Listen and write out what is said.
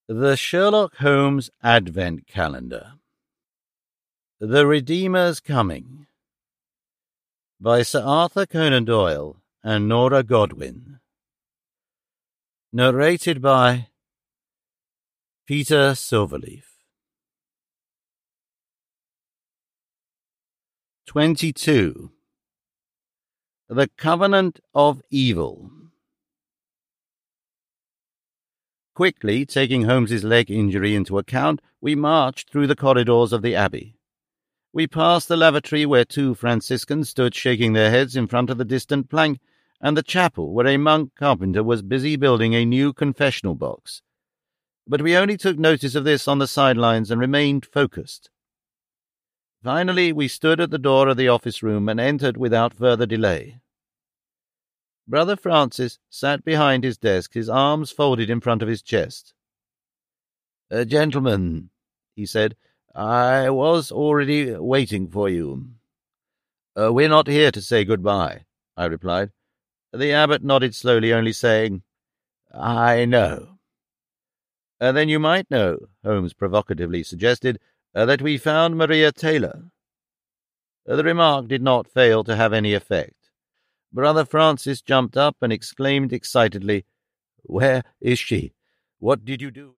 The Sherlock Holmes Advent Calendar. The Redeemer's Coming by Sir Arthur Conan Doyle and Nora Godwin. Narrated by Peter Silverleaf. 22. The Covenant of Evil. Quickly taking Holmes's leg injury into account, we marched through the corridors of the Abbey. We passed the lavatory where two Franciscans stood shaking their heads in front of the distant plank, and the chapel where a monk carpenter was busy building a new confessional box. But we only took notice of this on the sidelines and remained focused. Finally, we stood at the door of the office room and entered without further delay. Brother Francis sat behind his desk, his arms folded in front of his chest. "Gentlemen," he said, "I was already waiting for you." "We're not here to say goodbye," I replied. The abbot nodded slowly, only saying, "I know." "Then you might know," Holmes provocatively suggested, "that we found Maria Taylor." The remark did not fail to have any effect. Brother Francis jumped up and exclaimed excitedly, "Where is she? What did you do?"